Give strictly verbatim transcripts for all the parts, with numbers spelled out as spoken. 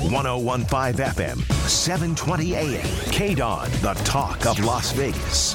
one oh one point five F M, seven twenty A M. K D O N, the talk of Las Vegas.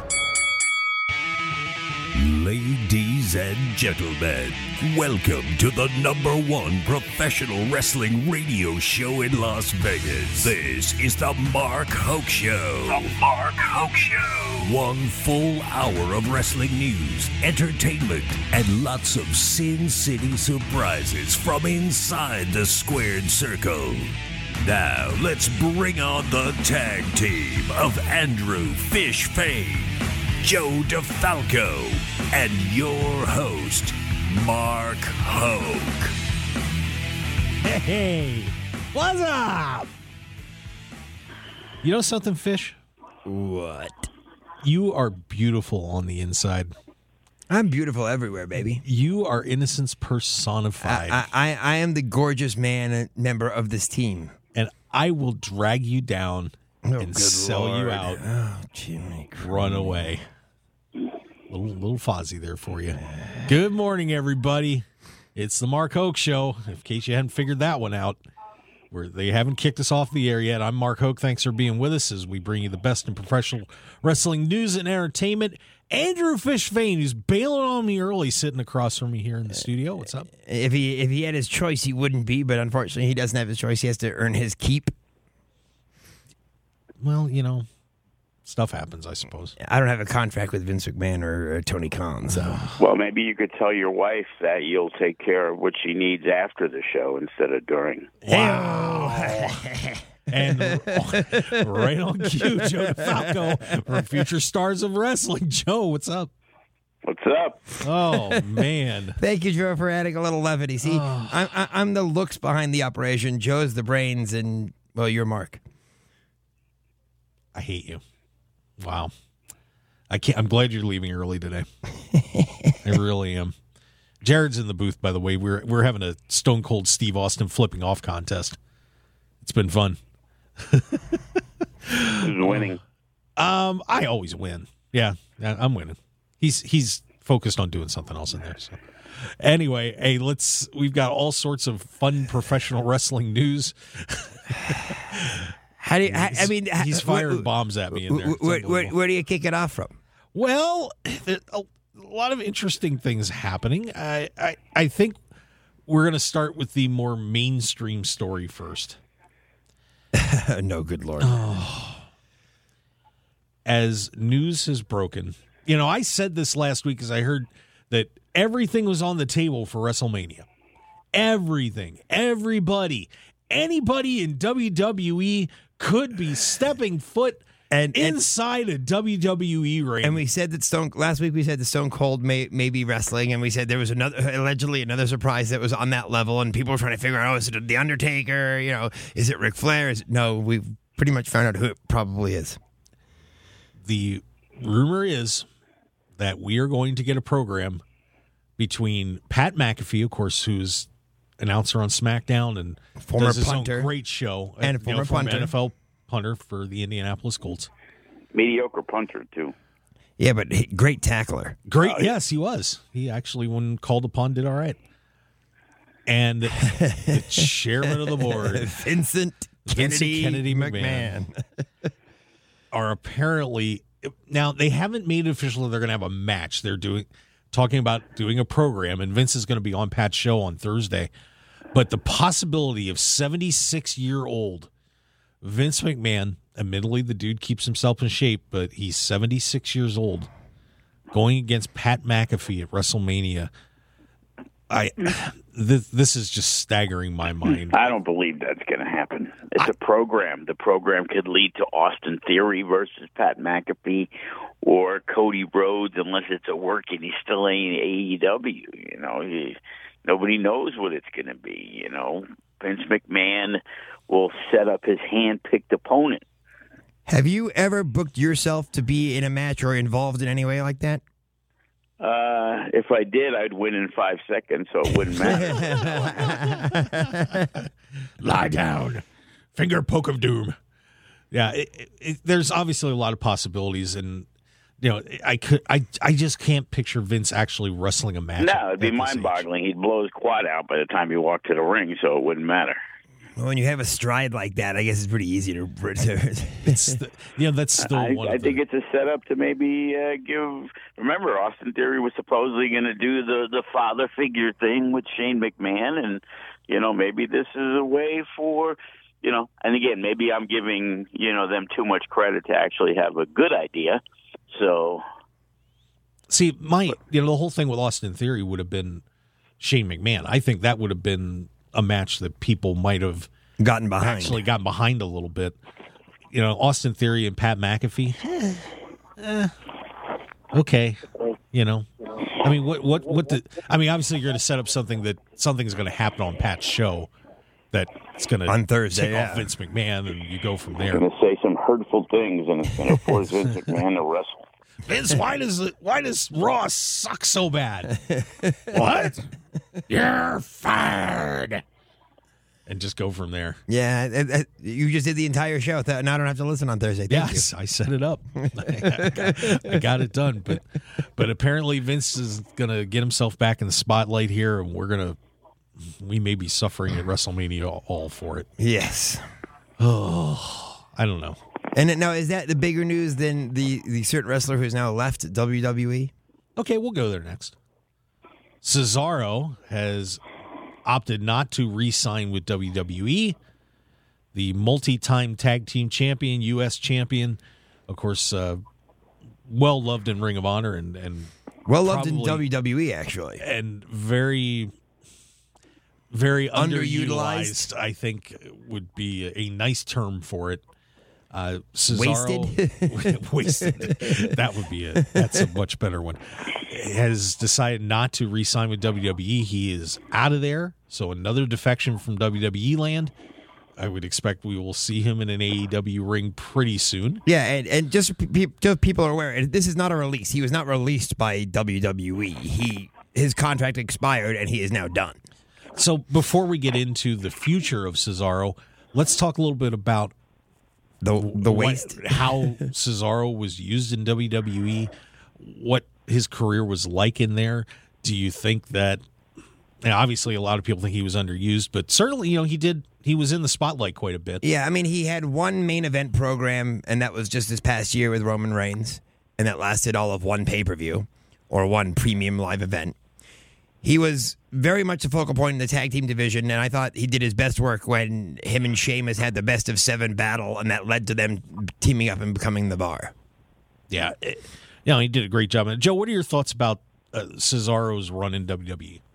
Ladies and gentlemen, welcome to the number one professional wrestling radio show in Las Vegas. This is the Mark Hoke Show. The Mark Hoke Show. One full hour of wrestling news, entertainment, and lots of Sin City surprises from inside the squared circle. Now, let's bring on the tag team of Andrew Fish Fane, Joe DeFalco, and your host, Mark Hoke. Hey, what's up? You know something, Fish? What? You are beautiful on the inside. I'm beautiful everywhere, baby. You are innocence personified. I, I, I am the gorgeous man and member of this team. And I will drag you down Oh, and good sell Lord. you out. Oh, Jimmy. Run away. Little, little Fozzie there for you. Good morning, everybody. It's the Mark Hoke Show, in case you hadn't figured that one out. Where they haven't kicked us off the air yet. I'm Mark Hoke. Thanks for being with us as we bring you the best in professional wrestling news and entertainment. Andrew Fish Fane, who's bailing on me early, sitting across from me here in the studio. What's up? If he if he had his choice, he wouldn't be, but unfortunately, he doesn't have his choice. He has to earn his keep. Well, you know, stuff happens, I suppose. I don't have a contract with Vince McMahon or, or Tony Khan, so. Well, maybe you could tell your wife that you'll take care of what she needs after the show instead of during. Wow. And right on cue, Joe DeFalco from Future Stars of Wrestling. Joe, what's up? What's up? Oh, man. Thank you, Joe, for adding a little levity. See, Oh. I'm, I- I'm the looks behind the operation. Joe's the brains, and, well, you're Mark. I hate you. Wow. I can't. I'm glad you're leaving early today. I really am. Jared's in the booth, by the way. We're we're having a Stone Cold Steve Austin flipping off contest. It's been fun. Who's winning? Um, I always win. Yeah, I'm winning. He's he's focused on doing something else in there. So, anyway, hey, let's. We've got all sorts of fun professional wrestling news. How do you, I, I mean, he's firing wh- bombs at me in there. Where, where, where do you kick it off from? Well, a, a lot of interesting things happening. I I, I think we're going to start with the more mainstream story first. No, good Lord. Oh. As news has broken, you know, I said this last week because I heard that everything was on the table for WrestleMania. Everything, everybody, anybody in W W E could be stepping foot and, inside and, a W W E ring. And we said that Stone last week. We said that Stone Cold may may be wrestling, and we said there was another allegedly another surprise that was on that level, and people were trying to figure out, oh, is it the Undertaker? You know, is it Ric Flair? Is it, no, we've pretty much found out who it probably is. The rumor is that we are going to get a program between Pat McAfee, of course, who's announcer on SmackDown and former does his punter. own great show, and a you former know, former punter. N F L punter for the Indianapolis Colts. Mediocre punter, too. Yeah, but he, great tackler. Great, uh, yes, he was. He actually, when called upon, did all right. And the chairman of the board, Vincent Kennedy, Vincent Kennedy McMahon, McMahon. are apparently now they haven't made it official that they're going to have a match. They're doing talking about doing a program, and Vince is going to be on Pat's show on Thursday. But the possibility of seventy-six-year-old Vince McMahon, admittedly the dude keeps himself in shape, but he's seventy-six years old, going against Pat McAfee at WrestleMania. I this, this is just staggering my mind. I don't believe that's going to happen. It's I, a program. The program could lead to Austin Theory versus Pat McAfee or Cody Rhodes, unless it's a work and he's still in A E W. You know, he, nobody knows what it's going to be. You know, Vince McMahon will set up his hand-picked opponent. Have you ever booked yourself to be in a match or involved in any way like that? Uh, if I did, I'd win in five seconds, so it wouldn't matter. Lie down. Finger poke of doom. Yeah, it, it, it, there's obviously a lot of possibilities, and you know, I could, I, I just can't picture Vince actually wrestling a match. No, it'd be mind-boggling. He'd blow his quad out by the time he walked to the ring, so it wouldn't matter. Well, when you have a stride like that, I guess it's pretty easy to. to It's the, you know, that's still I, one I of think the, it's a setup to maybe uh, give. Remember, Austin Theory was supposedly going to do the the father figure thing with Shane McMahon, and you know, maybe this is a way for, you know, and again, maybe I'm giving you know them too much credit to actually have a good idea. So, see, my you know the whole thing with Austin Theory would have been Shane McMahon. I think that would have been a match that people might have gotten behind. actually gotten behind a little bit. You know, Austin Theory and Pat McAfee. eh, okay, you know, I mean, what what what? The, I mean, obviously, you're going to set up something that something's going to happen on Pat's show that it's going to On Thursday, take yeah. off Vince McMahon, and you go from there. going to say some hurtful things, and it's going to force Vince McMahon to wrestle. Vince, why does it, why does Raw suck so bad? What? You're fired. And just go from there. Yeah, it, it, you just did the entire show. Th- Now I don't have to listen on Thursday. Thank Yes, I set it up. I, got, I got it done. But but apparently Vince is going to get himself back in the spotlight here, and we're going to, we may be suffering at WrestleMania all, all for it. you. Yes. Oh, I don't know. And it- now, is that the bigger news than the, the certain wrestler who's now left W W E? Okay, we'll go there next. Cesaro has opted not to re-sign with W W E. The multi-time tag team champion, U S champion, of course, uh, well-loved in Ring of Honor and, and Well loved in probably- W W E, actually. and very, very Underutilized. underutilized, I think would be a, a nice term for it. Uh, Cesaro, wasted. wasted. That would be it. That's a much better one. Has decided not to re-sign with W W E. He is out of there. So another defection from W W E land. I would expect we will see him in an A E W ring pretty soon. Yeah, and, and just so pe- just people are aware, this is not a release. He was not released by W W E. He his contract expired, and he is now done. So before we get into the future of Cesaro, let's talk a little bit about The the what- waste. how Cesaro was used in W W E, what his career was like in there. Do you think that, and obviously a lot of people think he was underused, but certainly, you know, he did, he was in the spotlight quite a bit. Yeah, I mean, he had one main event program, and that was just this past year with Roman Reigns, and that lasted all of one pay-per-view or one premium live event. He was very much the focal point in the tag team division, and I thought he did his best work when him and Sheamus had the best of seven battle, and that led to them teaming up and becoming the Bar. Yeah. It, you know, he did a great job. And Joe, what are your thoughts about uh, Cesaro's run in W W E?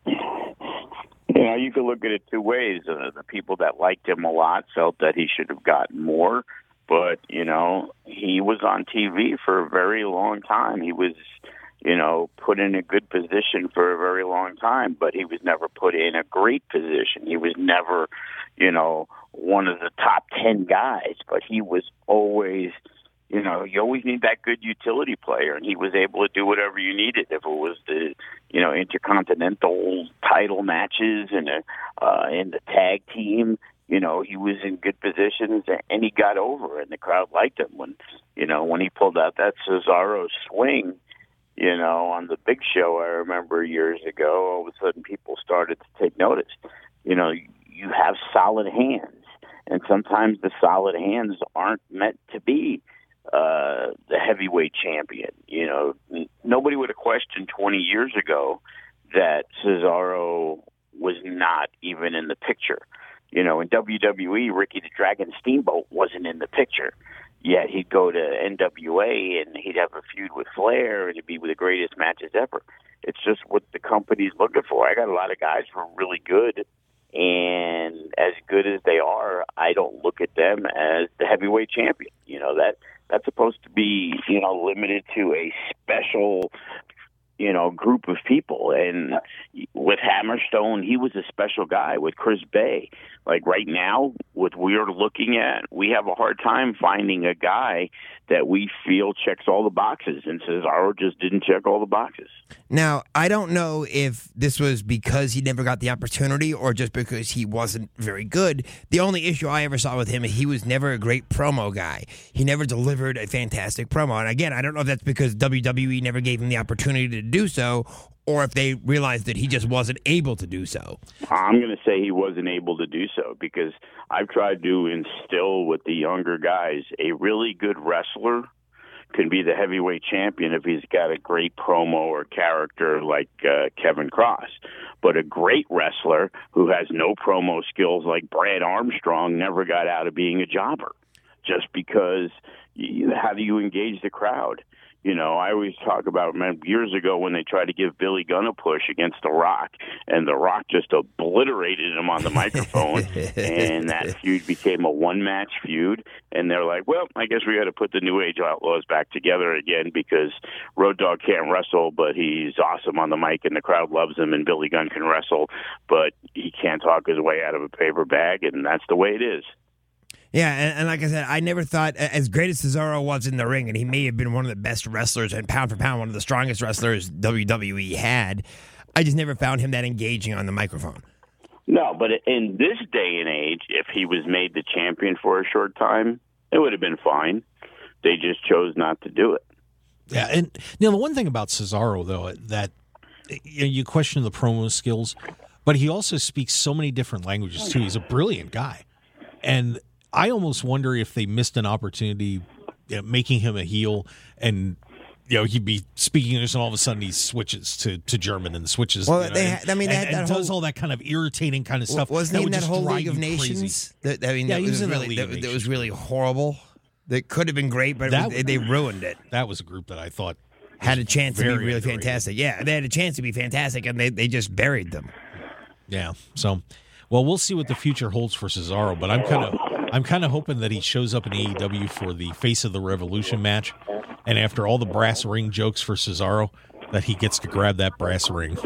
You know, you could look at it two ways. Uh, the people that liked him a lot felt that he should have gotten more, but, you know, he was on T V for a very long time. He was, you know, put in a good position for a very long time, but he was never put in a great position. He was never, you know, one of the top ten guys, but he was always, you know, you always need that good utility player, and he was able to do whatever you needed. If it was the, you know, intercontinental title matches and uh, in the tag team, you know, he was in good positions, and he got over, and the crowd liked him. When, you know, when he pulled out that Cesaro swing, you know, on the Big Show, I remember years ago, all of a sudden people started to take notice. You know, you have solid hands, and sometimes the solid hands aren't meant to be uh, the heavyweight champion. You know, n- nobody would have questioned twenty years ago that Cesaro was not even in the picture. You know, in W W E, Ricky the Dragon Steamboat wasn't in the picture. Yet he'd go to N W A and he'd have a feud with Flair, and it'd be the greatest matches ever. It's just what the company's looking for. I got a lot of guys who are really good, and as good as they are, I don't look at them as the heavyweight champion. You know, that that's supposed to be, you know, limited to a special, you know, group of people. And with Hammerstone, he was a special guy. With Chris Bay, like right now, what we're looking at, we have a hard time finding a guy that we feel checks all the boxes, and Cesaro just didn't check all the boxes. Now, I don't know if this was because he never got the opportunity or just because he wasn't very good. The only issue I ever saw with him is he was never a great promo guy. He never delivered a fantastic promo. And again, I don't know if that's because W W E never gave him the opportunity to do so, or if they realized that he just wasn't able to do so. I'm going to say he wasn't able to do so because I've tried to instill with the younger guys a really good wrestler can be the heavyweight champion if he's got a great promo or character like uh, Kevin Cross. But a great wrestler who has no promo skills like Brad Armstrong never got out of being a jobber just because you, how do you engage the crowd? You know, I always talk about man, years ago when they tried to give Billy Gunn a push against The Rock, and The Rock just obliterated him on the microphone, and that feud became a one-match feud. And they're like, well, I guess we got to put the New Age Outlaws back together again because Road Dogg can't wrestle, but he's awesome on the mic, and the crowd loves him, and Billy Gunn can wrestle, but he can't talk his way out of a paper bag, and that's the way it is. Yeah, and, and like I said, I never thought, as great as Cesaro was in the ring, and he may have been one of the best wrestlers, and pound for pound, one of the strongest wrestlers W W E had, I just never found him that engaging on the microphone. No, but in this day and age, if he was made the champion for a short time, it would have been fine. They just chose not to do it. Yeah, and you know, the one thing about Cesaro, though, that you, know, you question the promo skills, but he also speaks so many different languages, too. He's a brilliant guy. And I almost wonder if they missed an opportunity you know, making him a heel and you know he'd be speaking English and all of a sudden he switches to, to German and switches well you know, they and, ha- I mean they had and, that and whole, does all that kind of irritating kind of stuff. Wasn't that he in would that just whole drive League of you Nations? That, I mean, yeah, that he was was in that really League of that, that Nations. was really horrible. That could have been great, but That it was, they ruined it. That was a group that I thought had a chance to be very really underrated. fantastic. Yeah, they had a chance to be fantastic, and they, they just buried them. Yeah. So, well, we'll see what the future holds for Cesaro, but I'm kind of I'm kind of hoping that he shows up in A E W for the Face of the Revolution match, and after all the brass ring jokes for Cesaro, that he gets to grab that brass ring.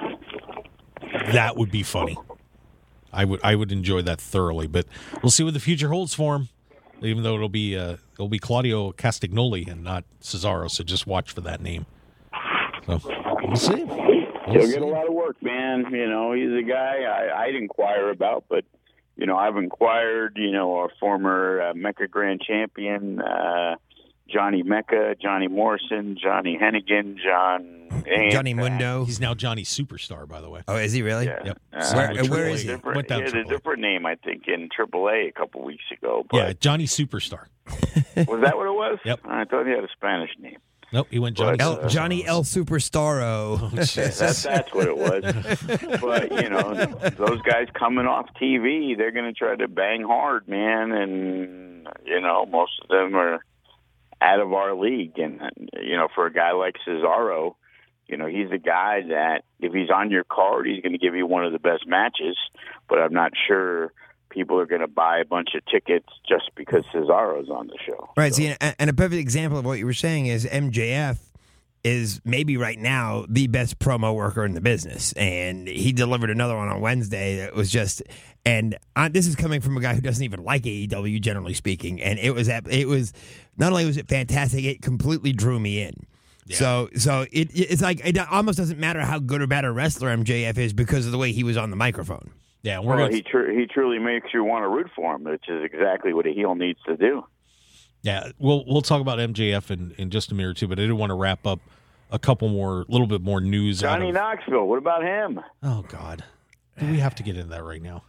That would be funny. I would I would enjoy that thoroughly, but we'll see what the future holds for him. Even though it'll be uh, it'll be Claudio Castagnoli and not Cesaro, so just watch for that name. So we'll see. We'll He'll see. get a lot of work, man. You know, he's a guy I, I'd inquire about, but, you know, I've inquired, you know, our former uh, Mecca Grand Champion, uh, Johnny Mecca, Johnny Morrison, Johnny Hennigan, John... Johnny Mundo. He's now Johnny Superstar, by the way. Oh, is he really? Yeah. Yep. Uh, Where- Signed with where Triple is A. he? Different, Went down he had a Triple A. different name, I think, in triple A a couple weeks ago. But Yeah, Johnny Superstar. was that what it was? Yep. I thought he had a Spanish name. Nope, he went Johnny. But, El, uh, Johnny El Superstaro. Oh, Jesus. That's that's what it was. But you know, those guys coming off T V, they're going to try to bang hard, man, and you know, most of them are out of our league. And you know, for a guy like Cesaro, you know, he's a guy that if he's on your card, he's going to give you one of the best matches. But I'm not sure people are going to buy a bunch of tickets just because Cesaro's on the show. Right. So, See, and and a perfect example of what you were saying is M J F is maybe right now the best promo worker in the business, and he delivered another one on Wednesday that was just. And I, this is coming from a guy who doesn't even like A E W, generally speaking, and it was it was not only was it fantastic, it completely drew me in. Yeah. So, so it it's like it almost doesn't matter how good or bad a wrestler M J F is because of the way he was on the microphone. Yeah, we're well, gonna, he tr- he truly makes you want to root for him, which is exactly what a heel needs to do. yeah. We'll we'll talk about M J F in, in just a minute or two, but I did want to wrap up a couple more, little bit more news. out Johnny of, Knoxville, what about him? Oh God, do we have to get into that right now?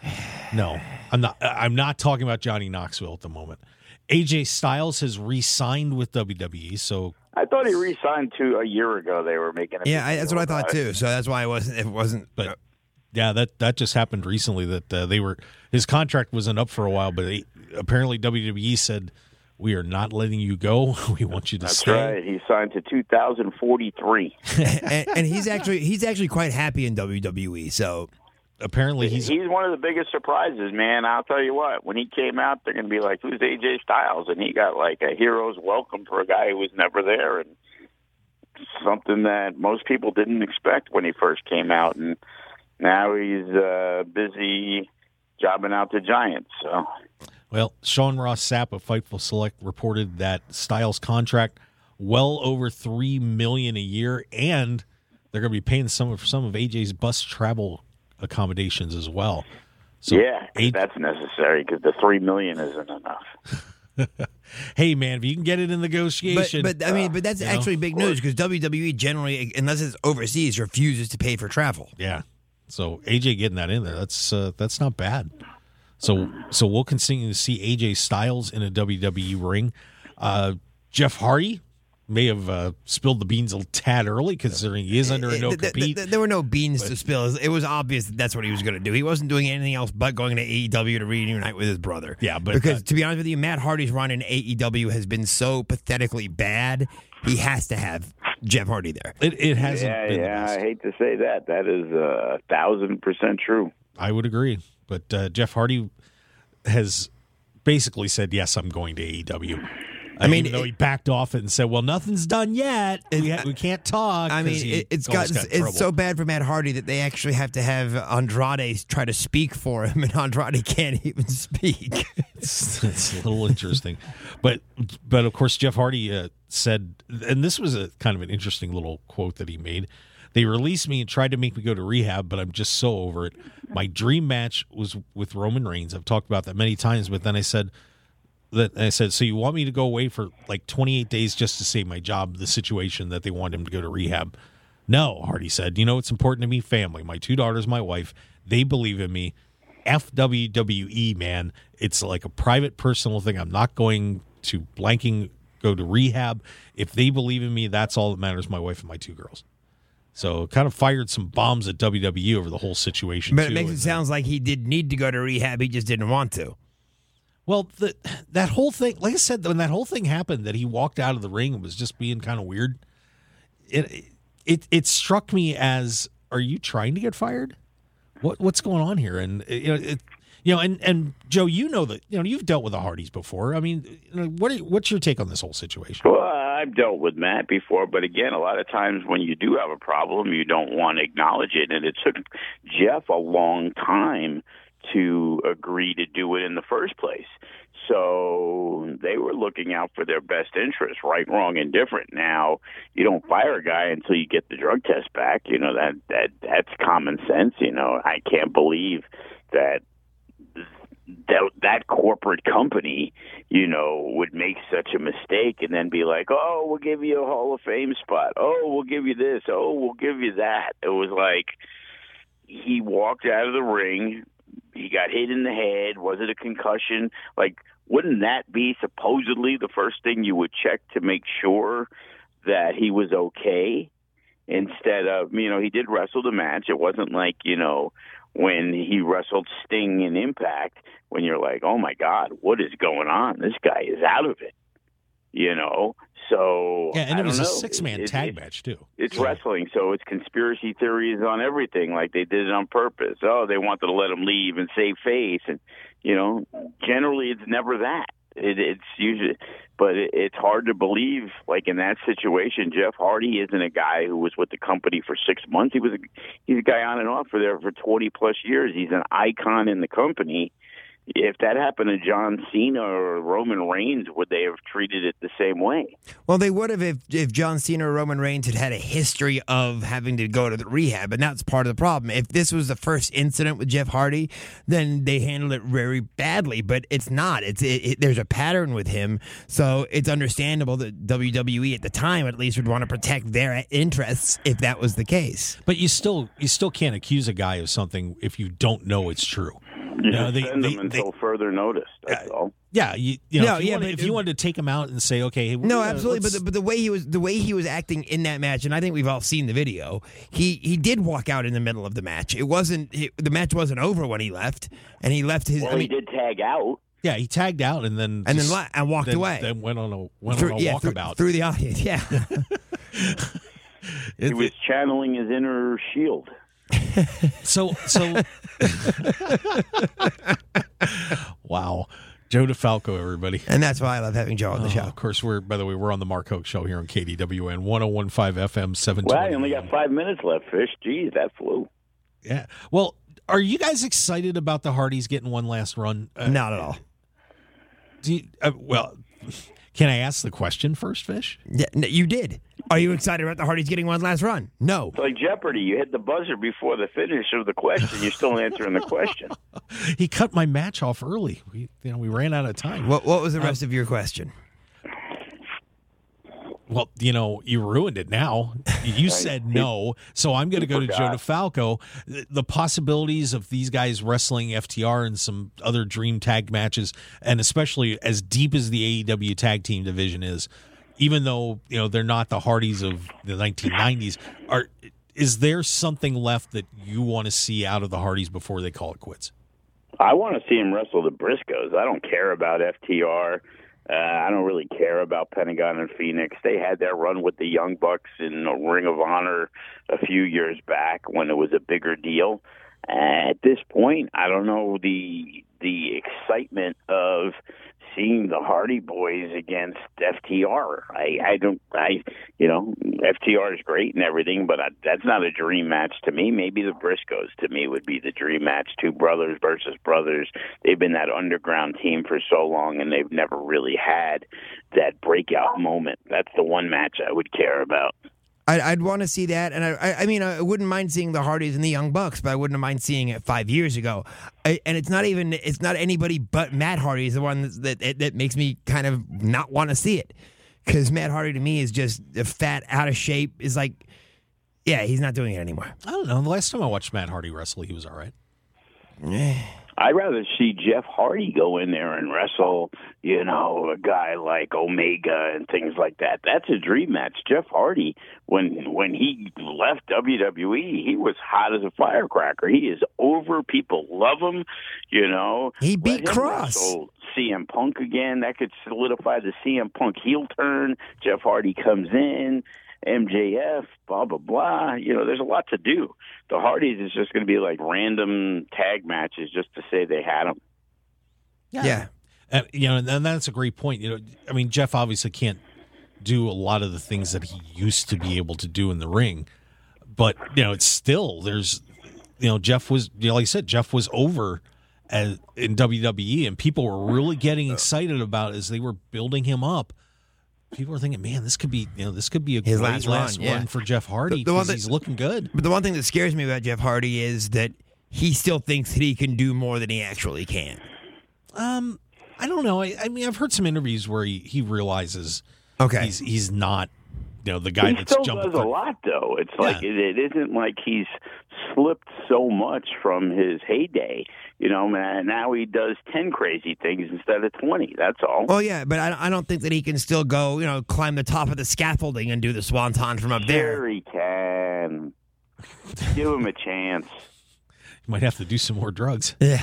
No, I'm not. I'm not talking about Johnny Knoxville at the moment. A J Styles has re-signed with W W E, so I thought he re-signed two a year ago. They were making a Yeah, I, that's what I thought about it. too. So that's why it wasn't. It wasn't. but yeah, that that just happened recently. That uh, they were his contract wasn't up for a while, but they, apparently W W E said we are not letting you go. We want you to That's stay. right. He signed to two thousand forty-three. and, and he's actually he's actually quite happy in W W E. So Apparently, he's He's one of the biggest surprises, man. I'll tell you what. When he came out, they're going to be like, "Who's A J Styles?" And he got like a hero's welcome for a guy who was never there, and something that most people didn't expect when he first came out. And now he's uh, busy jobbing out the Giants. So. well. Sean Ross Sapp of Fightful Select reported that Styles' contract well over three million a year, and they're going to be paying some of some of A J's bus travel accommodations as well. So yeah, A- that's necessary because the three million isn't enough. Hey, man, if you can get it in negotiation. But, but I mean, but that's You actually know? big news because W W E generally, unless it's overseas, refuses to pay for travel. Yeah. So A J getting that in there, that's uh, that's not bad. So so we'll continue to see A J Styles in a W W E ring. Uh, Jeff Hardy may have uh, spilled the beans a tad early, considering he is under a no Th- th- compete. th- There were no beans to spill. It was obvious that that's what he was going to do. He wasn't doing anything else but going to A E W to reunite with his brother. Yeah, but because uh, to be honest with you, Matt Hardy's run in A E W has been so pathetically bad. He has to have Jeff Hardy there. It, it hasn't Yeah, been. yeah. the I best. hate to say that. That is a thousand percent true. I would agree, but uh, Jeff Hardy has basically said, "Yes, I'm going to A E W." I, I mean, mean, though it- he backed off and said, "Well, nothing's done yet. We, ha- we can't talk." I 'cause mean, he it, it's got, almost got in it's trouble. so bad for Matt Hardy that they actually have to have Andrade try to speak for him, and Andrade can't even speak. it's, it's a little interesting, but but of course Jeff Hardy uh, said, and this was a kind of an interesting little quote that he made. They released me and tried to make me go to rehab, but I'm just so over it. My dream match was with Roman Reigns. I've talked about that many times, but then I said that I said, so you want me to go away for like twenty-eight days just to save my job, the situation that they want him to go to rehab? No, Hardy said. You know what's important to me? Family. My two daughters, my wife, they believe in me. F W W E, man. It's like a private, personal thing. I'm not going to blanking go to rehab. If they believe in me, that's all that matters, my wife and my two girls. So kind of fired some bombs at W W E over the whole situation, But too. it makes it And, uh, sound like he did need to go to rehab. He just didn't want to. Well, the, that whole thing, like I said, when that whole thing happened, that he walked out of the ring and was just being kind of weird, it it it struck me as, are you trying to get fired? What what's going on here? And you know, it, you know, and, and Joe, you know that you know you've dealt with the Hardys before. I mean, you know, what are, what's your take on this whole situation? Well, I've dealt with Matt before, but again, a lot of times when you do have a problem, you don't want to acknowledge it. And it took Jeff a long time to agree to do it in the first place. So they were looking out for their best interest, right, wrong, and different. Now, you don't fire a guy until you get the drug test back. You know, that, that that's common sense. You know, I can't believe that that that corporate company, you know, would make such a mistake and then be like, oh, we'll give you a Hall of Fame spot. Oh, we'll give you this. Oh, we'll give you that. It was like he walked out of the ring. He got hit in the head. Was it a concussion? Like, wouldn't that be supposedly the first thing you would check to make sure that he was okay? Instead of, you know, he did wrestle the match. It wasn't like, you know, when he wrestled Sting in Impact, when you're like, oh, my God, what is going on? This guy is out of it, you know? So, Yeah, and I it was don't a know. six-man It- tag it- match, too. It's So- wrestling, so it's conspiracy theories on everything, like they did it on purpose. Oh, they wanted to let him leave and save face. And, you know, generally it's never that. It, it's usually, but it, it's hard to believe, like in that situation, Jeff Hardy isn't a guy who was with the company for six months. He was a, he's a guy on and off for there for twenty plus years. He's an icon in the company. If that happened to John Cena or Roman Reigns, would they have treated it the same way? Well, they would have if, if John Cena or Roman Reigns had had a history of having to go to the rehab, and that's part of the problem. If this was the first incident with Jeff Hardy, then they handled it very badly, but it's not. It's it, it, there's a pattern with him, so it's understandable that W W E at the time at least would want to protect their interests if that was the case. But you still you still can't accuse a guy of something if you don't know it's true. You No, just they- send they- them until further notice. That's all. Yeah, you, you know, No, if, you yeah, wanted, but- if you wanted to take him out and say, okay, hey, No, uh, absolutely. But let's- the, but the way he was the way he was acting in that match, and I think we've all seen the video. He he did walk out in the middle of the match. It wasn't he, the match wasn't over when he left, and he left his. Well, I mean, he did tag out. yeah, he tagged out and then and just- then la- and walked then, away. Then went on a went through, on a yeah, through, walkabout. through the audience. Yeah. He was channeling his inner shield. So so wow. Joe DeFalco, everybody. And that's why I love having Joe on the Oh, show. of course, we're by the way, we're on the Mark Hoke Show here on K D W N one oh one point five F M seven Well, twenty. I only got five minutes left, Fish. Geez, that flew. Yeah. Well, are you guys excited about the Hardys getting one last run? Uh, Not at all. do you, uh, well, can I ask the question first, Fish? Yeah, no, you did. Are you excited about the Hardys getting one last run? No. It's like Jeopardy. You hit the buzzer before the finish of the question. You're still answering the question. He cut my match off early. We, you know, we ran out of time. What What was the rest uh, of your question? Well, you know, you ruined it now. You said no, so I'm going to go to Joe DeFalco. The possibilities of these guys wrestling F T R and some other dream tag matches, and especially as deep as the A E W tag team division is, even though, you know, they're not the Hardys of the nineteen nineties, are is there something left that you want to see out of the Hardys before they call it quits? I want to see him wrestle the Briscoes. I don't care about F T R. Uh, I don't really care about Pentagon and Phoenix. They had their run with the Young Bucks in the Ring of Honor a few years back when it was a bigger deal. Uh, at this point, I don't know the the excitement of seeing the Hardy Boys against F T R. I, I don't, I, you know, F T R is great and everything, but I, that's not a dream match to me. Maybe the Briscoes to me would be the dream match. Two brothers versus brothers. They've been that underground team for so long, and they've never really had that breakout moment. That's the one match I would care about. I'd, I'd want to see that, and I, I mean, I wouldn't mind seeing the Hardys and the Young Bucks, but I wouldn't mind seeing it five years ago. I, and it's not even, it's not anybody but Matt Hardy is the one that that, that makes me kind of not want to see it, because Matt Hardy to me is just a fat, out of shape. Is like, yeah, he's not doing it anymore. I don't know. The last time I watched Matt Hardy wrestle, he was all right. I'd rather see Jeff Hardy go in there and wrestle, you know, a guy like Omega and things like that. That's a dream match. Jeff Hardy, when when he left W W E, he was hot as a firecracker. He is over. People love him, you know. He beat Cross. C M Punk again. That could solidify the C M Punk heel turn. Jeff Hardy comes in. M J F, blah, blah, blah. You know, there's a lot to do. The Hardys is just going to be like random tag matches just to say they had them. Yeah. yeah. And, you know, and that's a great point. You know, I mean, Jeff obviously can't do a lot of the things that he used to be able to do in the ring. But, you know, it's still, there's, you know, Jeff was, you know, like I said, Jeff was over as, in W W E, and people were really getting excited about it as they were building him up. People are thinking, man, this could be, you know, this could be a His great last, last run, yeah. run for Jeff Hardy because he's looking good. But the one thing that scares me about Jeff Hardy is that he still thinks that he can do more than he actually can. Um, I don't know. I, I mean, I've heard some interviews where he, he realizes okay. he's he's not, you know, the guy he that's still jumping. does a lot, though. It's yeah. like it, it isn't like he's slipped so much from his heyday. You know, man, now he does ten crazy things instead of twenty. That's all. Oh, yeah, but I, I don't think that he can still go, you know, climb the top of the scaffolding and do the swanton from up there. Sure he can. Give him a chance. You might have to do some more drugs. Yeah.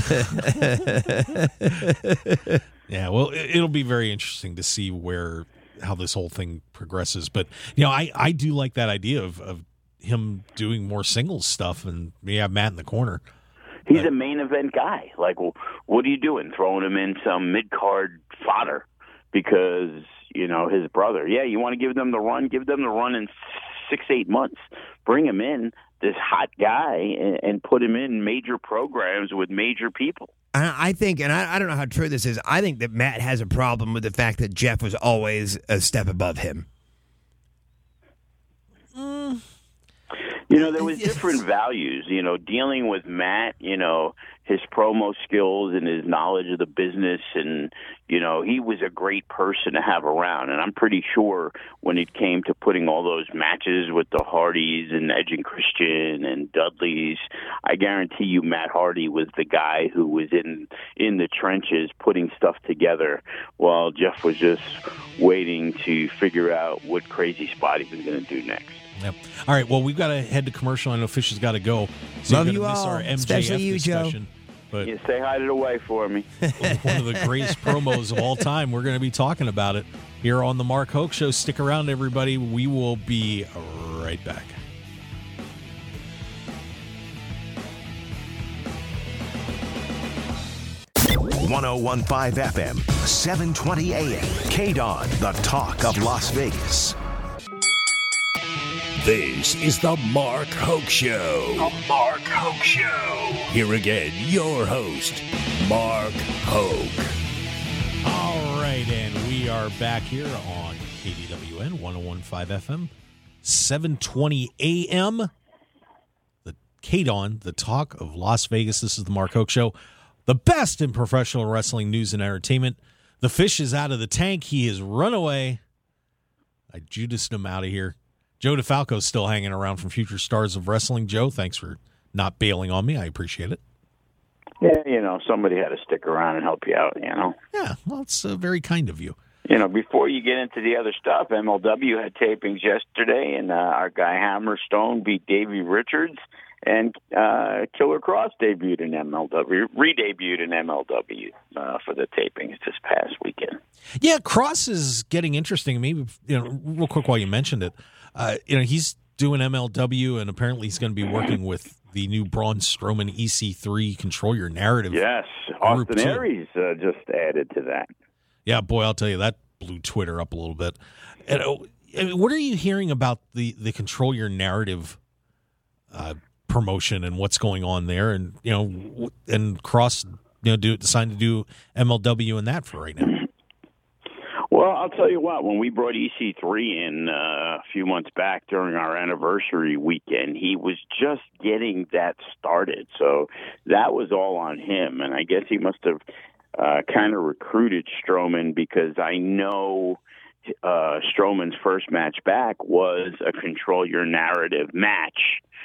Yeah, well, it, it'll be very interesting to see where how this whole thing progresses. But, you know, I, I do like that idea of, of him doing more singles stuff and we have Matt in the corner. He's a main event guy. Like, well, what are you doing? Throwing him in some mid-card fodder because, you know, his brother. Yeah, you want to give them the run? Give them the run in six, eight months. Bring him in, this hot guy, and, and put him in major programs with major people. I think, and I, I don't know how true this is, I think that Matt has a problem with the fact that Jeff was always a step above him. Mm. You know, there was different values, you know, dealing with Matt, you know, his promo skills and his knowledge of the business. And, you know, he was a great person to have around. And I'm pretty sure when it came to putting all those matches with the Hardys and Edge and Christian and Dudleys, I guarantee you Matt Hardy was the guy who was in, in the trenches putting stuff together while Jeff was just waiting to figure out what crazy spot he was going to do next. Yep. All right. Well, we've got to head to commercial. I know Fish has got to go. So Love you're you going to miss all, our M J F especially you, discussion. Joe. But you say hi to the wife for me. One of the greatest promos of all time. We're going to be talking about it here on the Mark Hoke Show. Stick around, everybody. We will be right back. one oh one point five F M, seven twenty A M. K D O N, the talk of Las Vegas. This is the Mark Hoke Show. The Mark Hoke Show. Here again, your host, Mark Hoke. All right, and we are back here on K D W N, one oh one point five F M, seven twenty A M. The K-Dawn, the talk of Las Vegas. This is the Mark Hoke Show. The best in professional wrestling news and entertainment. The fish is out of the tank. He has run away. I Judased him out of here. Joe DeFalco's still hanging around from Future Stars of Wrestling. Joe, thanks for not bailing on me. I appreciate it. Yeah, you know, somebody had to stick around and help you out, you know. Yeah, well, it's uh, very kind of you. You know, before you get into the other stuff, M L W had tapings yesterday, and uh, our guy Hammerstone beat Davey Richards, and uh, Killer Cross debuted in M L W, re-debuted in M L W uh, for the tapings this past weekend. Yeah, Cross is getting interesting. Maybe, you know, real quick while you mentioned it, uh, you know, he's doing M L W, and apparently he's going to be working with the new Braun Strowman E C three Control Your Narrative. Yes, Austin Aries uh, just added to that. Yeah, boy, I'll tell you, that blew Twitter up a little bit. And, uh, I mean, what are you hearing about the, the Control Your Narrative uh, promotion and what's going on there? And, you know, and Cross, you know, do decided to do M L W and that for right now. Well, I'll tell you what, when we brought E C three in uh, a few months back during our anniversary weekend, he was just getting that started. So that was all on him. And I guess he must have uh, kind of recruited Strowman, because I know uh, Strowman's first match back was a Control Your Narrative match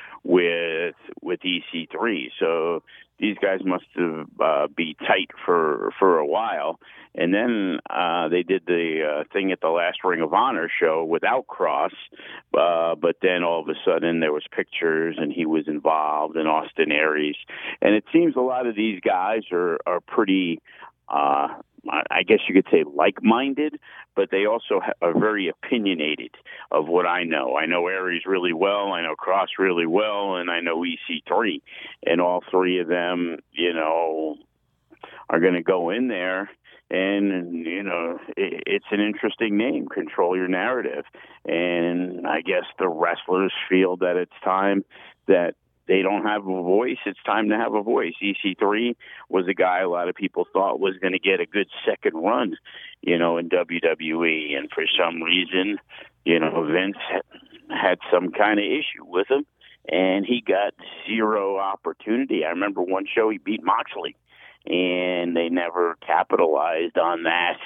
with with E C three. So these guys must have uh, be tight for for a while. And then uh, they did the uh, thing at the last Ring of Honor show without Cross, uh, but then all of a sudden there was pictures and he was involved in Austin Aries. And it seems a lot of these guys are, are pretty, uh, I guess you could say, like-minded, but they also are very opinionated of what I know. I know Aries really well, I know Cross really well, and I know E C three. And all three of them, you know, are going to go in there. And, you know, it, it's an interesting name, Control Your Narrative. And I guess the wrestlers feel that it's time that they don't have a voice. It's time to have a voice. E C three was a guy a lot of people thought was going to get a good second run, you know, in W W E. And for some reason, you know, Vince had some kind of issue with him, and he got zero opportunity. I remember one show he beat Moxley, and they never capitalized on that.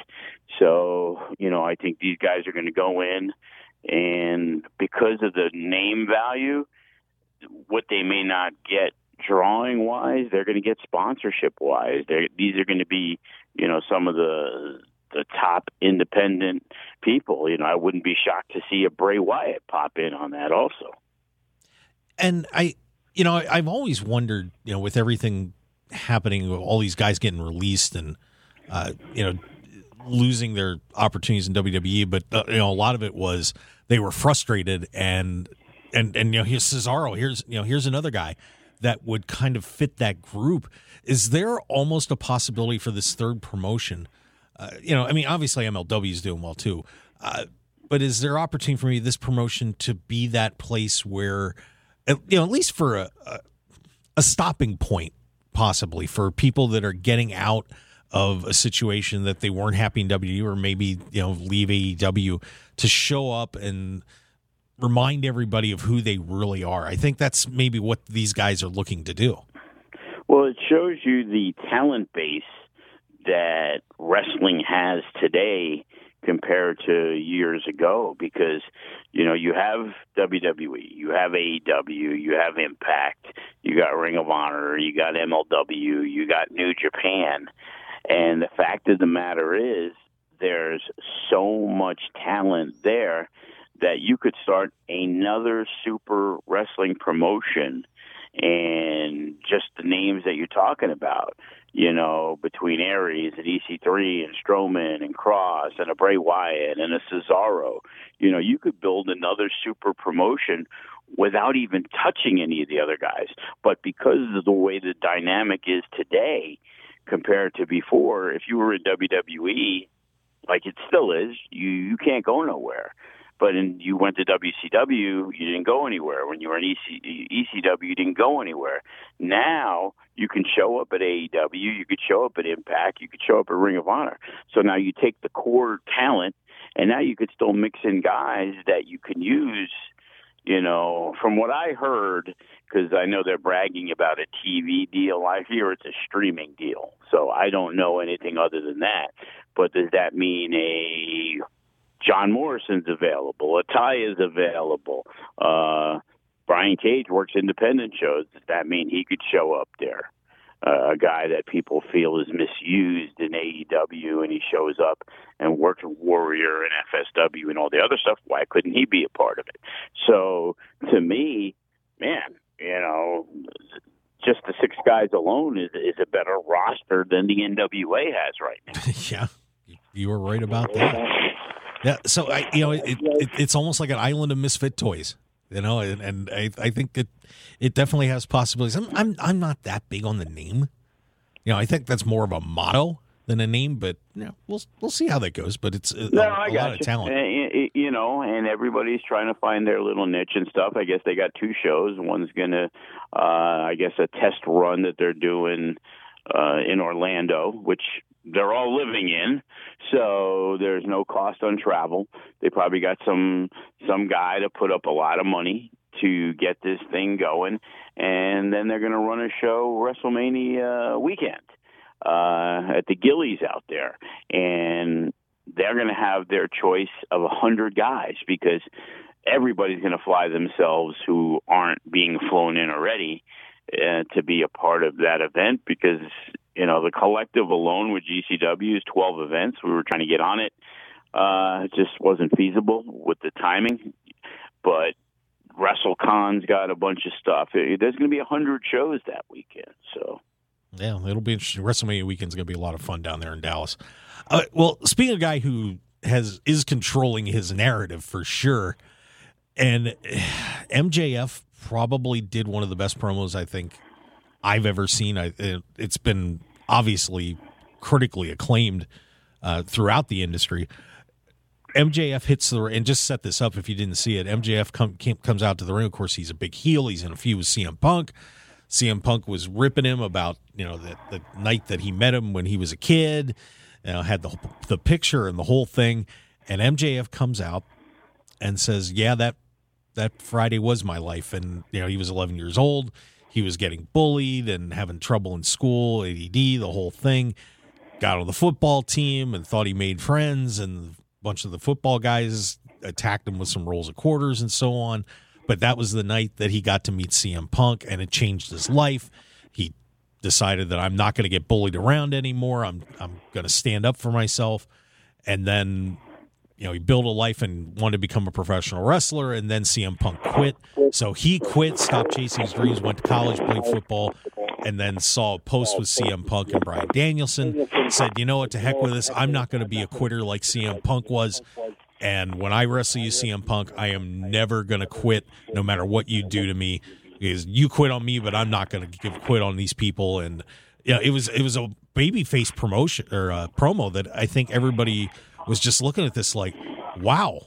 So, you know, I think these guys are going to go in, and because of the name value, what they may not get drawing-wise, they're going to get sponsorship-wise. They're, these are going to be, you know, some of the the top independent people. You know, I wouldn't be shocked to see a Bray Wyatt pop in on that also. And I, you know, I've always wondered, you know, with everything happening, all these guys getting released and, uh, you know, losing their opportunities in W W E, but, uh, you know, a lot of it was they were frustrated and, and, and, you know, here's Cesaro, here's, you know, here's another guy that would kind of fit that group. Is there almost a possibility for this third promotion? Uh, you know, I mean, obviously M L W is doing well too, uh, but is there opportunity for me, this promotion, to be that place where, you know, at least for a, a, a stopping point, possibly for people that are getting out of a situation that they weren't happy in W W E, or maybe, you know, leave A E W, to show up and remind everybody of who they really are? I think that's maybe what these guys are looking to do. Well, it shows you the talent base that wrestling has today compared to years ago, because, you know, you have W W E, you have A E W, you have Impact, you got Ring of Honor, you got M L W, you got New Japan. And the fact of the matter is, there's so much talent there that you could start another super wrestling promotion, and just the names that you're talking about, you know, between Aries and E C three and Strowman and Cross and a Bray Wyatt and a Cesaro, you know, you could build another super promotion without even touching any of the other guys. But because of the way the dynamic is today compared to before, if you were in W W E, like it still is, you, you can't go nowhere. But in, you went to W C W, you didn't go anywhere. When you were in E C, E C W, you didn't go anywhere. Now you can show up at A E W, you could show up at Impact, you could show up at Ring of Honor. So now you take the core talent And now you could still mix in guys that you can use, you know, from what I heard, because I know they're bragging about a T V deal. I hear it's a streaming deal. So I don't know anything other than that. But does that mean a John Morrison's available, a Ty is available, uh, Brian Cage works independent shows. Does that mean he could show up there? Uh, a guy that people feel is misused in A E W, and he shows up and works with Warrior and F S W and all the other stuff. Why couldn't he be a part of it? So to me, man, you know, just the six guys alone is is a better roster than the N W A has right now. Yeah, you were right about that. Yeah, so I, you know, it, it, it's almost like an island of misfit toys, you know, and, and I, I think it, it definitely has possibilities. I'm, I'm, I'm not that big on the name, you know. I think that's more of a motto than a name, but you know, we'll, we'll see how that goes. But it's a, no, a, I a got lot you. of talent, and, you know, and everybody's trying to find their little niche and stuff. I guess they got two shows. One's gonna, uh, I guess, a test run that they're doing uh, in Orlando, which they're all living in, so there's no cost on travel. They probably got some some guy to put up a lot of money to get this thing going, and then they're going to run a show WrestleMania weekend uh, at the Gillies out there, and they're going to have their choice of a hundred guys because everybody's going to fly themselves who aren't being flown in already uh, to be a part of that event because. You know, the collective alone with G C W is twelve events. We were trying to get on it. Uh, it just wasn't feasible with the timing. But WrestleCon's got a bunch of stuff. There's going to be one hundred shows that weekend. So, yeah, it'll be interesting. WrestleMania weekend's going to be a lot of fun down there in Dallas. Uh, well, speaking of a guy who has is controlling his narrative for sure, and M J F probably did one of the best promos I think I've ever seen. I, it, it's been obviously critically acclaimed uh, throughout the industry. M J F hits the and just set this up if you didn't see it. M J F come, came, comes out to the ring. Of course, he's a big heel. He's in a feud with C M Punk. C M Punk was ripping him about you know the, the night that he met him when he was a kid. You know, had the the picture and the whole thing. And M J F comes out and says, "Yeah, that that Friday was my life." And you know, he was eleven years old. He was getting bullied and having trouble in school, A D D, the whole thing. Got on the football team and thought he made friends, and a bunch of the football guys attacked him with some rolls of quarters and so on. But that was the night that he got to meet C M Punk, and it changed his life. He decided that I'm not going to get bullied around anymore. I'm I'm going to stand up for myself. And then, you know, he built a life and wanted to become a professional wrestler, and then C M Punk quit. So he quit, stopped chasing his dreams, went to college, played football, and then saw a post with C M Punk and Bryan Danielson, said, you know what, to heck with this. I'm not going to be a quitter like C M Punk was. And when I wrestle you, C M Punk, I am never going to quit no matter what you do to me. Because you quit on me, but I'm not going to give quit on these people. And yeah, you know, it was it was a babyface promotion or uh, promo that I think everybody was just looking at this like, wow,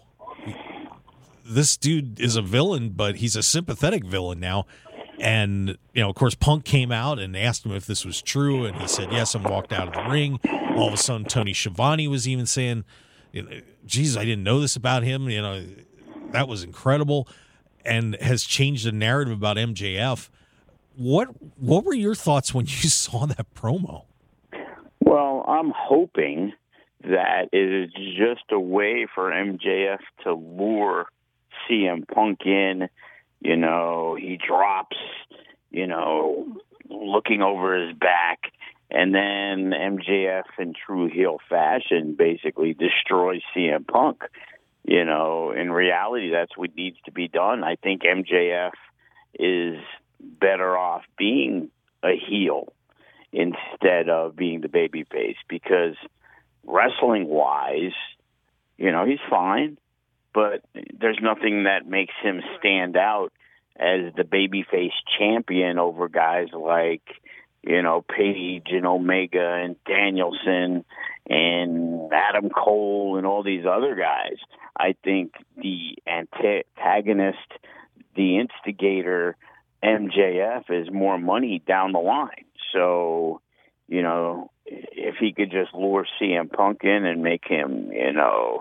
this dude is a villain, but he's a sympathetic villain now. And, you know, of course, Punk came out and asked him if this was true, and he said yes and walked out of the ring. All of a sudden, Tony Schiavone was even saying, you know, geez, I didn't know this about him. You know, that was incredible, and has changed the narrative about M J F. What what were your thoughts when you saw that promo? Well, I'm hoping that it is just a way for M J F to lure C M Punk in. You know, he drops, you know, looking over his back, and then M J F in true heel fashion basically destroys C M Punk. You know, in reality, that's what needs to be done. I think M J F is better off being a heel instead of being the babyface, because wrestling-wise, you know, he's fine, but there's nothing that makes him stand out as the babyface champion over guys like, you know, Page and Omega and Danielson and Adam Cole and all these other guys. I think the antagonist, the instigator, M J F, is more money down the line. So, you know, if he could just lure C M Punk in and make him, you know,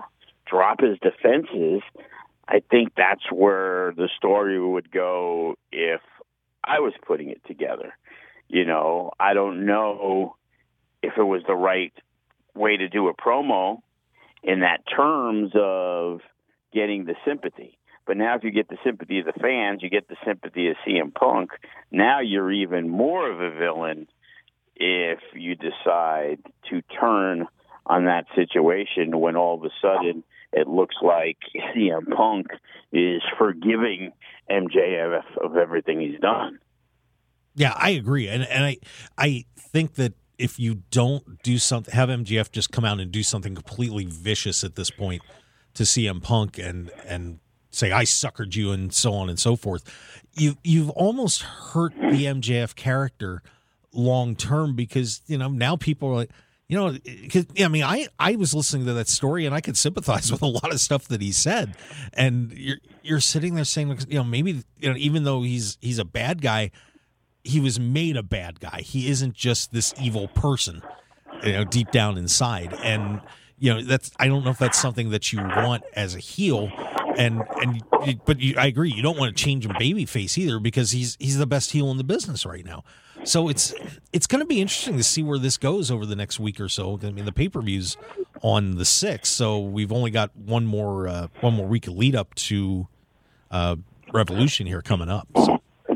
drop his defenses, I think that's where the story would go if I was putting it together. You know, I don't know if it was the right way to do a promo in that terms of getting the sympathy. But now if you get the sympathy of the fans, you get the sympathy of C M Punk, now you're even more of a villain if you decide to turn on that situation when all of a sudden it looks like C M Punk is forgiving M J F of everything he's done. Yeah, I agree. And and I I think that if you don't do something, have M J F just come out and do something completely vicious at this point to C M Punk and and say, I suckered you and so on and so forth, you, you've almost hurt the M J F character long term because, you know, now people are like, you know, cause, I mean, I, I was listening to that story and I could sympathize with a lot of stuff that he said. And you're you're sitting there saying, you know, maybe, you know, even though he's he's a bad guy, he was made a bad guy. He isn't just this evil person, you know, deep down inside. And, you know, that's, I don't know if that's something that you want as a heel. And, and, but you, I agree. You don't want to change him babyface either because he's, he's the best heel in the business right now. So it's, it's going to be interesting to see where this goes over the next week or so. I mean, the pay-per-view's on the sixth, so we've only got one more, uh, one more week of lead up to, uh, Revolution here coming up. So.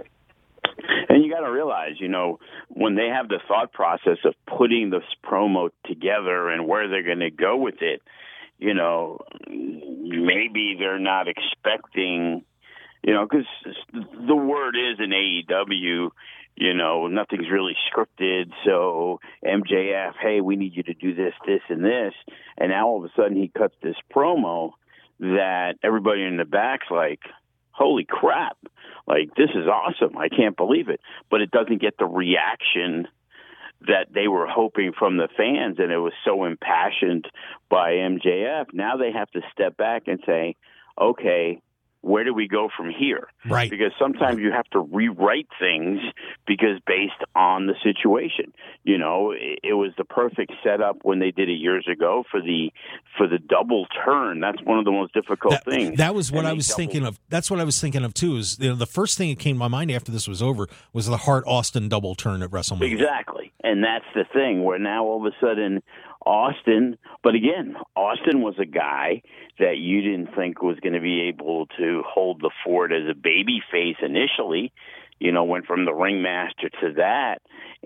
And you got to realize, you know, when they have the thought process of putting this promo together and where they're going to go with it, you know, maybe they're not expecting, you know, because the word is in A E W, you know, nothing's really scripted. So M J F, hey, we need you to do this, this, and this. And now all of a sudden he cuts this promo that everybody in the back's like, holy crap. Like, this is awesome. I can't believe it. But it doesn't get the reaction that they were hoping from the fans, and it was so impassioned by M J F. Now they have to step back and say, okay, where do we go from here? Right. Because sometimes you have to rewrite things because based on the situation. You know, it, it was the perfect setup when they did it years ago for the for the double turn. That's one of the most difficult that, things. That was what and I was double- thinking of. That's what I was thinking of too. Is, you know, the first thing that came to my mind after this was over was the Hart Austin double turn at WrestleMania. Exactly. And that's the thing where now all of a sudden Austin, but again, Austin was a guy that you didn't think was going to be able to hold the fort as a baby face initially. You know, went from the ringmaster to that.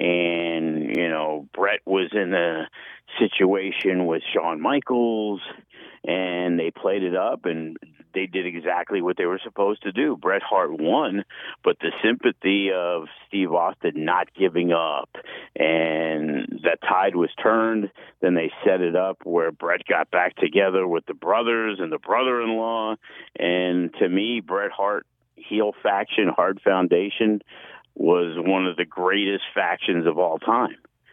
And, you know, Brett was in a situation with Shawn Michaels, and they played it up, and they did exactly what they were supposed to do. Bret Hart won, but the sympathy of Steve Austin not giving up, and that tide was turned. Then they set it up where Bret got back together with the brothers and the brother-in-law. And to me, Bret Hart heel faction, Hart Foundation, was one of the greatest factions of all time.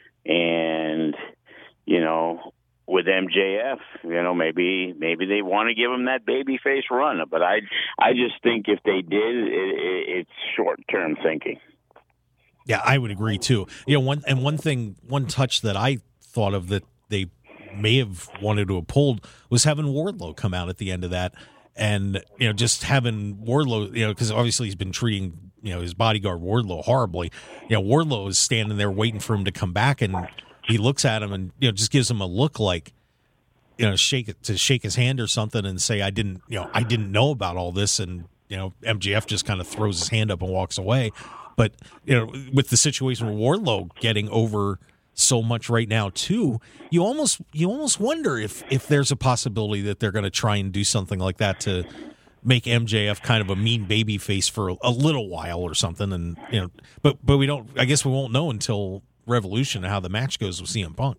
And, you know, with M J F, you know, maybe maybe they want to give him that babyface run, but I I just think if they did, it, it, it's short term thinking. Yeah, I would agree too. You know, one and one thing, one touch that I thought of that they may have wanted to have pulled was having Wardlow come out at the end of that, and you know, just having Wardlow, you know, because obviously he's been treating you know his bodyguard Wardlow horribly. You know, Wardlow is standing there waiting for him to come back, and he looks at him and you know just gives him a look like you know shake it to shake his hand or something and say I didn't you know I didn't know about all this, and you know M J F just kind of throws his hand up and walks away. But you know with the situation with Wardlow getting over so much right now too, you almost you almost wonder if if there's a possibility that they're going to try and do something like that to make M J F kind of a mean baby face for a, a little while or something. And you know, but but we don't. I guess we won't know until Revolution how the match goes with C M Punk.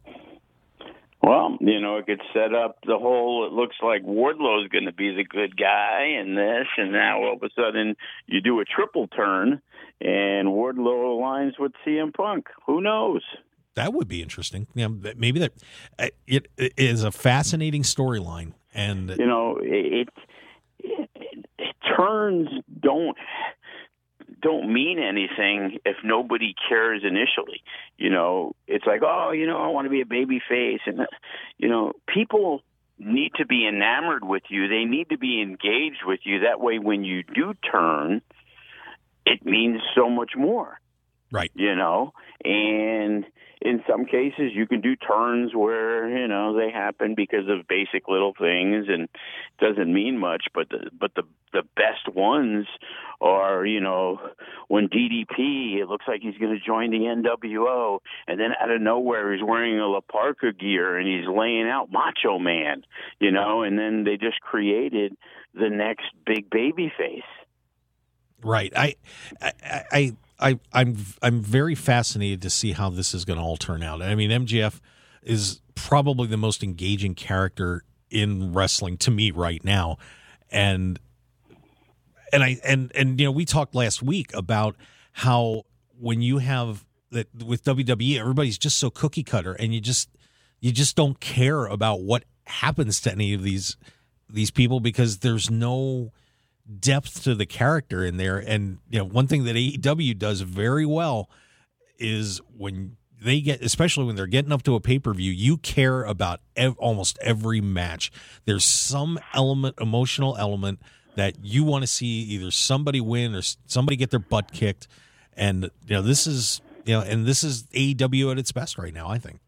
Well, you know, it could set up the whole, it looks like Wardlow's going to be the good guy and this, and now all of a sudden you do a triple turn and Wardlow aligns with C M Punk. Who knows? That would be interesting. Yeah, maybe that it, it is a fascinating storyline. And you know, it, it, it turns don't don't mean anything if nobody cares initially. You know, it's like, oh, you know, I want to be a baby face. And, you know, people need to be enamored with you. They need to be engaged with you. That way, when you do turn, it means so much more. Right. You know, and in some cases you can do turns where, you know, they happen because of basic little things and it doesn't mean much, but the, but the the best ones are, you know, when D D P, it looks like he's going to join the N W O, and then out of nowhere he's wearing a La Parka gear and he's laying out Macho Man, you know, and then they just created the next big baby face. Right. I I, I I, I'm I'm very fascinated to see how this is going to all turn out. I mean, M J F is probably the most engaging character in wrestling to me right now, and and I and and you know we talked last week about how when you have that with W W E, everybody's just so cookie cutter, and you just you just don't care about what happens to any of these these people because there's no depth to the character in there. And you know, one thing that A E W does very well is when they get, especially when they're getting up to a pay-per-view, you care about ev- almost every match. There's some element, emotional element that you want to see either somebody win or somebody get their butt kicked. And you know, this is, you know, and this is A E W at its best right now, I think.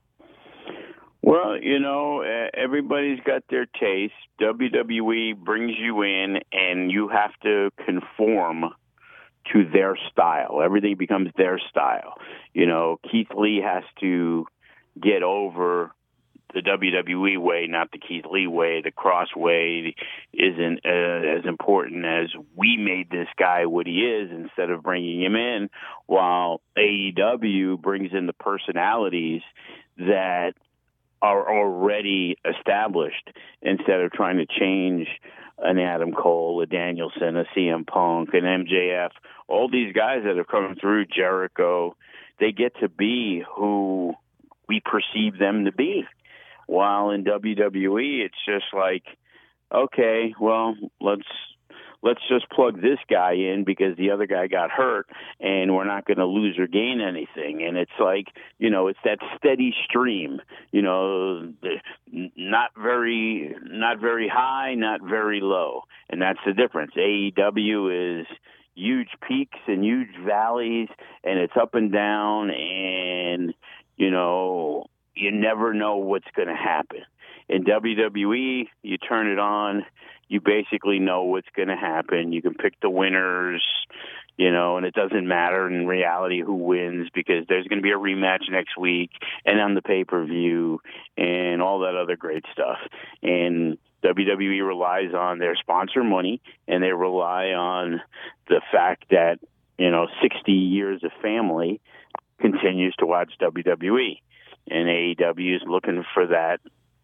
Well, you know, everybody's got their taste. W W E brings you in, and you have to conform to their style. Everything becomes their style. You know, Keith Lee has to get over the W W E way, not the Keith Lee way. The Cross way isn't uh, as important as we made this guy what he is instead of bringing him in, while A E W brings in the personalities that are already established instead of trying to change an Adam Cole, a Danielson, a C M Punk, an M J F. All these guys that have come through, Jericho, they get to be who we perceive them to be. While in W W E, it's just like, okay, well, let's let's just plug this guy in because the other guy got hurt and we're not going to lose or gain anything. And it's like, you know, it's that steady stream, you know, not very, not very high, not very low. And that's the difference. A E W is huge peaks and huge valleys, and it's up and down, and, you know, you never know what's going to happen. In W W E, you turn it on, you basically know what's going to happen. You can pick the winners, you know, and it doesn't matter in reality who wins because there's going to be a rematch next week and on the pay-per-view and all that other great stuff. And W W E relies on their sponsor money, and they rely on the fact that, you know, sixty years of family continues to watch W W E. And A E W is looking for that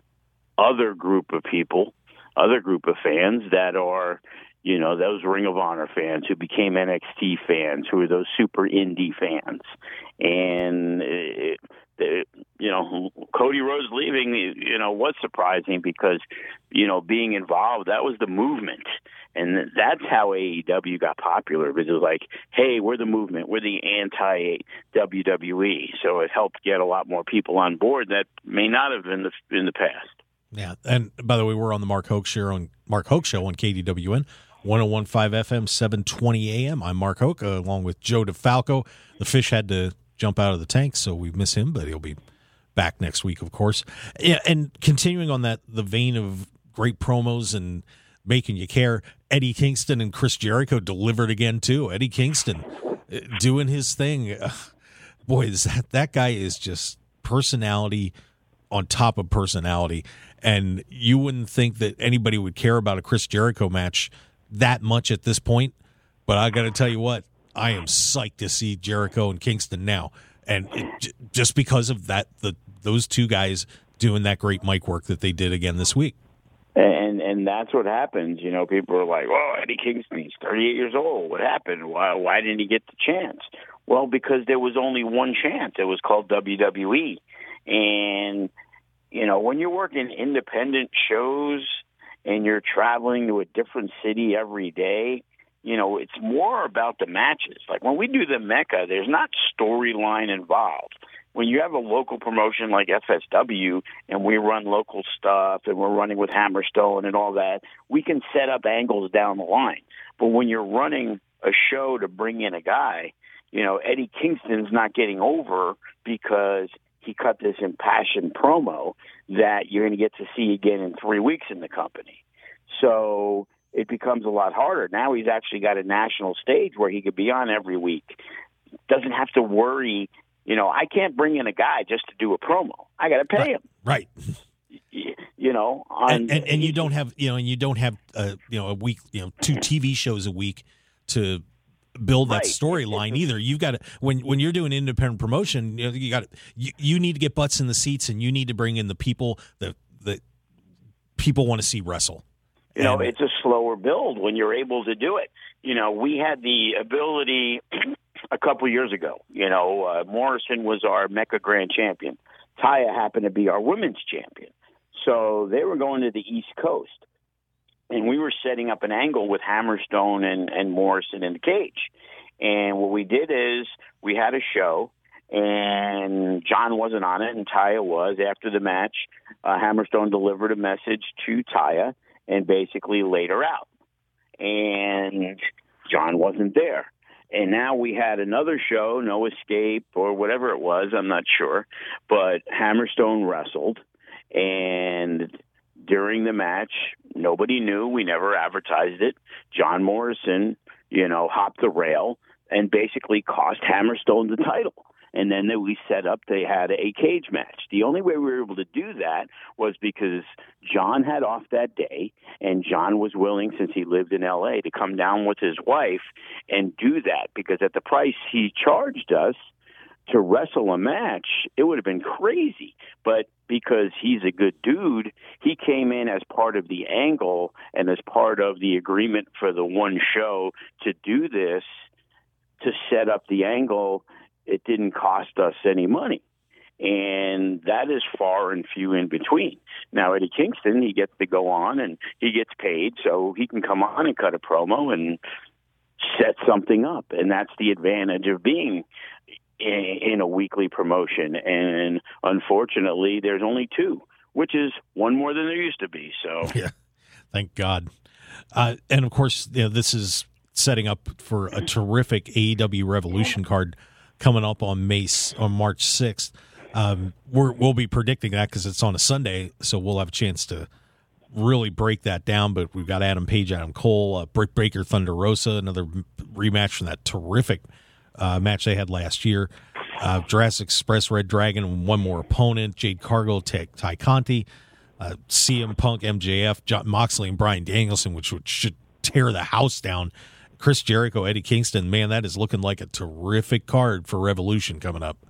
other group of people, other group of fans that are, you know, those Ring of Honor fans who became N X T fans, who are those super indie fans. And, it, it, you know, Cody Rhodes leaving, you know, was surprising because, you know, being involved, that was the movement. And that's how A E W got popular, because it was like, hey, we're the movement. We're the anti-W W E. So it helped get a lot more people on board that may not have in the in the past. Yeah, and by the way, we're on the Mark Hoke Show on Mark Hoke Show on K D W N, one oh one point five F M, seven twenty A M. I'm Mark Hoke, uh, along with Joe DeFalco. The fish had to jump out of the tank, so we miss him, but he'll be back next week, of course. Yeah, and continuing on that, the vein of great promos and making you care, Eddie Kingston and Chris Jericho delivered again, too. Eddie Kingston uh, doing his thing. Uh, boy, is that, that guy is just personality on top of personality. And you wouldn't think that anybody would care about a Chris Jericho match that much at this point. But I got to tell you what, I am psyched to see Jericho and Kingston now. And it, just because of that, the those two guys doing that great mic work that they did again this week. And and that's what happens. You know, people are like, oh, Eddie Kingston, he's thirty-eight years old. What happened? Why, why didn't he get the chance? Well, because there was only one chance. It was called W W E. And, you know, when you're working independent shows and you're traveling to a different city every day, you know, it's more about the matches. Like when we do the Mecca, there's not storyline involved. when you have a local promotion like F S W and we run local stuff and we're running with Hammerstone and all that, we can set up angles down the line. But when you're running a show to bring in a guy, you know, Eddie Kingston's not getting over because he cut this impassioned promo that you're going to get to see again in three weeks in the company. So it becomes a lot harder. Now he's actually got a national stage where he could be on every week. Doesn't have to worry. You know, I can't bring in a guy just to do a promo. I got to pay right. him. Right. You know, on, and, and, and you don't have, you know, and you don't have, uh, you know, a week, you know, two T V shows a week to build that right. storyline either. You've got to, when when you're doing independent promotion, you know, you got you, you need to get butts in the seats, and you need to bring in the people that that people want to see wrestle. You know, and it's a slower build when you're able to do it. You know, we had the ability a couple years ago. You know, uh, Morrison was our Mecca Grand Champion. Taya happened to be our women's champion. So they were going to the East Coast. And we were setting up an angle with Hammerstone and, and Morrison in the cage. And what we did is we had a show, and John wasn't on it, and Taya was. After the match, uh, Hammerstone delivered a message to Taya and basically laid her out. And John wasn't there. And now we had another show, No Escape or whatever it was, I'm not sure. But Hammerstone wrestled, and during the match, nobody knew. We never advertised it. John Morrison, you know, hopped the rail and basically cost Hammerstone the title. And then we set up, they had a cage match. The only way we were able to do that was because John had off that day, and John was willing, since he lived in L A, to come down with his wife and do that, because at the price he charged us to wrestle a match, it would have been crazy. But because he's a good dude, he came in as part of the angle and as part of the agreement for the one show to do this, to set up the angle. It didn't cost us any money. And that is far and few in between. Now, Eddie Kingston, he gets to go on and he gets paid, so he can come on and cut a promo and set something up. And that's the advantage of being in a weekly promotion. And unfortunately, there's only two, which is one more than there used to be. So, yeah, thank God. Uh, and of course, you know, this is setting up for a terrific A E W Revolution card coming up on May on March sixth. Um, we're, we'll be predicting that because it's on a Sunday, so we'll have a chance to really break that down. But we've got Adam Page, Adam Cole, uh, Britt Baker, Thunder Rosa, another rematch from that terrific uh, match they had last year. Uh, Jurassic Express, Red Dragon, one more opponent, Jade Cargill, Ty, Ty Conti, uh, C M Punk, M J F, John Moxley, and Bryan Danielson, which would, should tear the house down. Chris Jericho, Eddie Kingston, man, that is looking like a terrific card for Revolution coming up.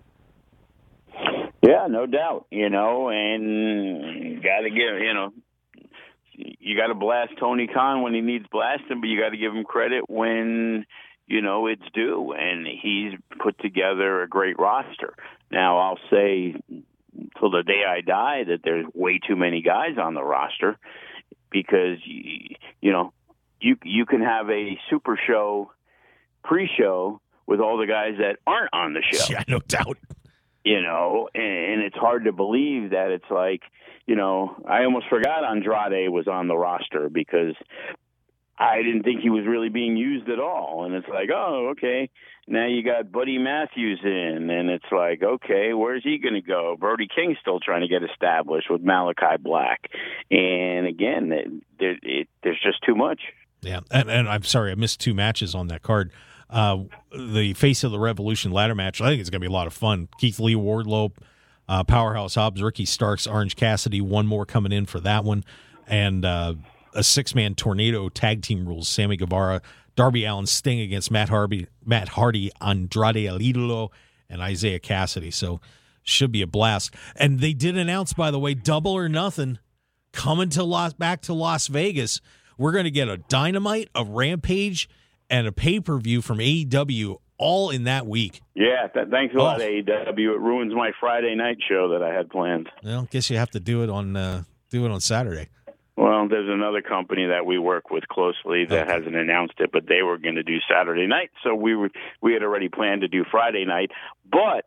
Yeah, no doubt, you know, and got to give, you know, you got to blast Tony Khan when he needs blasting, but you got to give him credit when, you know, it's due, and he's put together a great roster. Now, I'll say till the day I die that there's way too many guys on the roster because, you know, You you can have a super show pre-show with all the guys that aren't on the show. Yeah, no doubt. You know, and, and it's hard to believe that it's like, you know, I almost forgot Andrade was on the roster because I didn't think he was really being used at all. And it's like, oh, okay. Now you got Buddy Matthews in, and it's like, okay, where's he going to go? Brody King's still trying to get established with Malachi Black. And again, it, it, it, there's just too much. Yeah, and, and I'm sorry, I missed two matches on that card. Uh, the Face of the Revolution ladder match, I think it's going to be a lot of fun. Keith Lee, Wardlow, uh, Powerhouse Hobbs, Ricky Starks, Orange Cassidy, one more coming in for that one. And uh, a six-man tornado tag team rules, Sammy Guevara, Darby Allin, Sting against Matt Hardy, Matt Hardy, Andrade El Idolo, and Isaiah Cassidy. So should be a blast. And they did announce, by the way, Double or Nothing coming to Las, back to Las Vegas. We're going to get a Dynamite, a Rampage, and a pay-per-view from A E W all in that week. Yeah, th- thanks a oh. lot, A E W. It ruins my Friday night show that I had planned. Well, I guess you have to do it on uh, do it on Saturday. Well, there's another company that we work with closely that okay. hasn't announced it, but they were going to do Saturday night, so we were we had already planned to do Friday night. But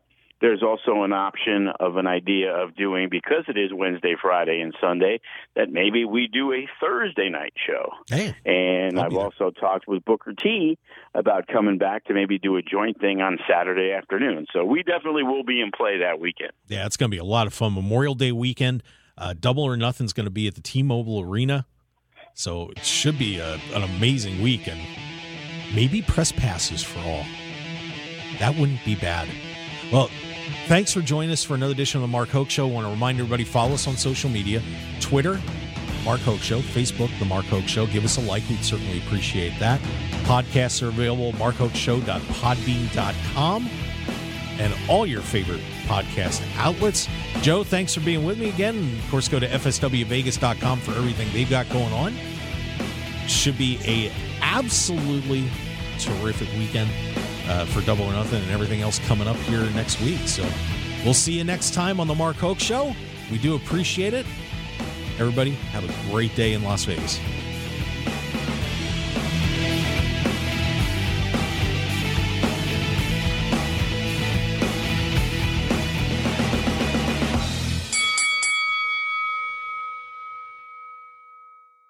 there's also an option of an idea of doing, because it is Wednesday, Friday, and Sunday, that maybe we do a Thursday night show. Hey, and I'll I've be there. also talked with Booker T about coming back to maybe do a joint thing on Saturday afternoon. So we definitely will be in play that weekend. Yeah, it's going to be a lot of fun. Memorial Day weekend, uh, Double or Nothing's going to be at the T-Mobile Arena. So it should be a, an amazing week, and maybe press passes for all. That wouldn't be bad. Well, thanks for joining us for another edition of the Mark Hoke Show. I want to remind everybody, follow us on social media, Twitter, Mark Hoke Show, Facebook, The Mark Hoke Show. Give us a like. We'd certainly appreciate that. Podcasts are available at mark hoke show dot podbean dot com and all your favorite podcast outlets. Joe, thanks for being with me again. And of course, go to f s w vegas dot com for everything they've got going on. Should be a absolutely terrific weekend uh, for Double or Nothing and everything else coming up here next week. So we'll see you next time on the Mark Hoke Show. We do appreciate it. Everybody, have a great day in Las Vegas.